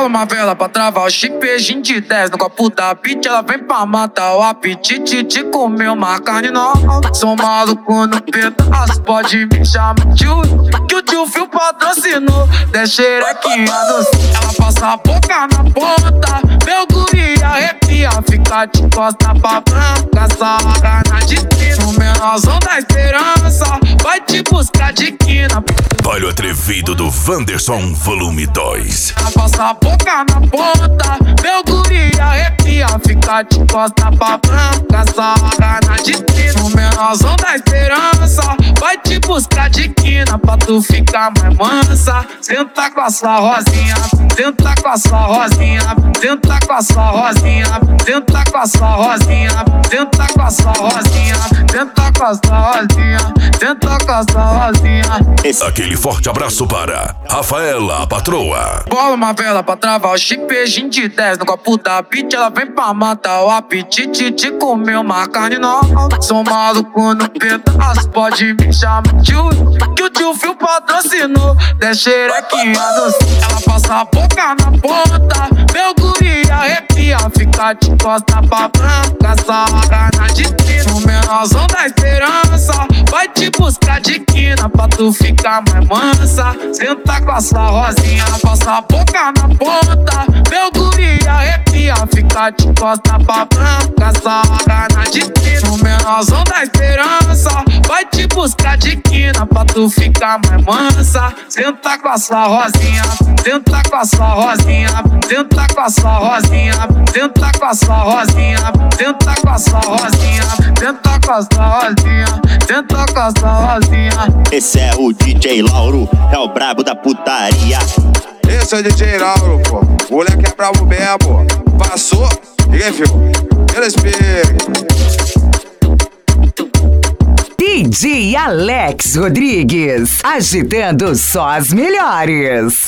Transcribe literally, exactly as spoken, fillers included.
Bola uma vela pra travar o chip, a gente desce no copo da beat. Ela vem pra matar o apetite de comer uma carne nova. Sou maluco no pedaço, pode me chamar de tio, que o tio Fio patrocinou. Desce xerequinha no céu, ela passa a boca na ponta. Meu guri arrepia, fica de costa pra branca. Sarra na disciplina, o menorzão da esperança vai te buscar de quina. Olha o atrevido do Wanderson Volume dois. Ela passa a boca na ponta, meu guri arrepia, fica de costa pra branca. Sarra na disciplina, o menorzão da esperança vai te buscar de quina pra tu ficar mais mansa. Senta com a sua rosinha, senta com a sua rosinha, senta com a sua rosinha, senta com a sua rosinha, senta com a sua rosinha, senta com a sua rosinha, senta com a sua rosinha. Aquele forte abraço para Rafaela, a patroa. Bola uma vela pra travar o chip, a gente desce no copo da beat. Ela vem pra matar o apetite de comer uma carne nova. Sou maluco no pedaço, pode me chamar de tio, que o tio Fio patrocinou. Desce xerequinha no céu, ela passa a boca na ponta. Meu guri arrepia, fica de costa pra branca. Sarra na disciplina, o menorzão da esperança vai te buscar de quina pra tu ficar mais mansa. Senta com a sua rosinha, passa a boca na ponta. Meu guri arrepia, fica de costa pra branca. Sarra na disciplina, o menorzão da esperança vai te buscar de quina pra tu ficar mais mansa. Senta com a sua rosinha, senta com a sua rosinha, senta com a sua rosinha, senta com a sua rosinha, senta com a sua rosinha, senta com a sua rosinha, senta com a sua rosinha. Esse é o D J Lauro, é o brabo da putaria. Esse é o D J Lauro, pô. O moleque é brabo mesmo. Passou, ninguém viu. Ele espelho. D J Alex Rodrigues, agitando só as melhores.